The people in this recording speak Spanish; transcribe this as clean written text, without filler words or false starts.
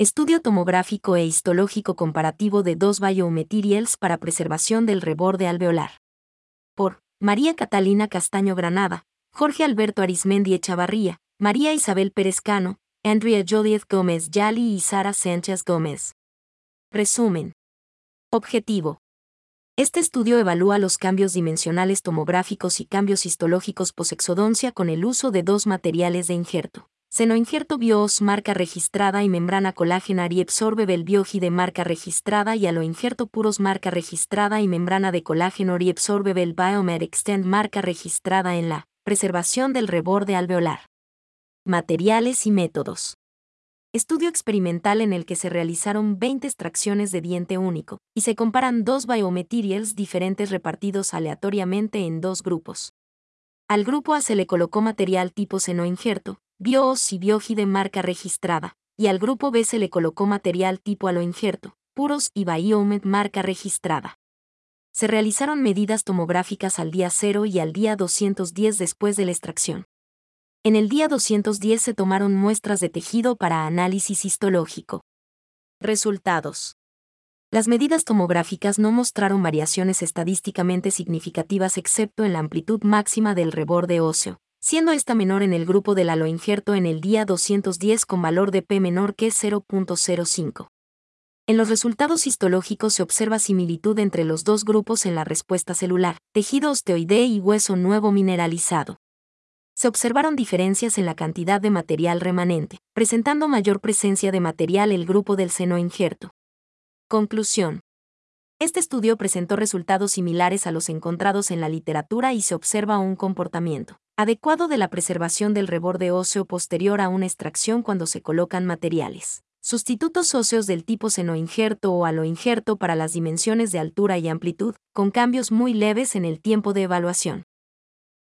Estudio tomográfico e histológico comparativo de dos biomaterials para preservación del reborde alveolar. Por María Catalina Castaño Granada, Jorge Alberto Arismendi Echavarría, María Isabel Pérez Cano, Andrea Joliet Gómez Yali y Sara Sánchez Gómez. Resumen. Objetivo. Este estudio evalúa los cambios dimensionales tomográficos y cambios histológicos posexodoncia con el uso de dos materiales de injerto. Senoinjerto BIOS marca registrada y membrana colágena Ariabsorbable Biogi de marca registrada y aloinjerto puros marca registrada y membrana de colágeno Ariabsorbable Biomed Extend marca registrada en la preservación del reborde alveolar. Materiales y métodos. Estudio experimental en el que se realizaron 20 extracciones de diente único, y se comparan dos biomaterials diferentes repartidos aleatoriamente en dos grupos. Al grupo A se le colocó material tipo senoinjerto, BIOS y Biogi de marca registrada, y al grupo B se le colocó material tipo aloinjerto, puros y Biomed marca registrada. Se realizaron medidas tomográficas al día 0 y al día 210 después de la extracción. En el día 210 se tomaron muestras de tejido para análisis histológico. Resultados. Las medidas tomográficas no mostraron variaciones estadísticamente significativas excepto en la amplitud máxima del reborde óseo, siendo esta menor en el grupo del aloinjerto en el día 210 con valor de P menor que 0.05. En los resultados histológicos se observa similitud entre los dos grupos en la respuesta celular, tejido osteoide y hueso nuevo mineralizado. Se observaron diferencias en la cantidad de material remanente, presentando mayor presencia de material el grupo del senoinjerto. Conclusión. Este estudio presentó resultados similares a los encontrados en la literatura y se observa un comportamiento adecuado de la preservación del reborde óseo posterior a una extracción cuando se colocan materiales sustitutos óseos del tipo senoinjerto o aloinjerto para las dimensiones de altura y amplitud, con cambios muy leves en el tiempo de evaluación.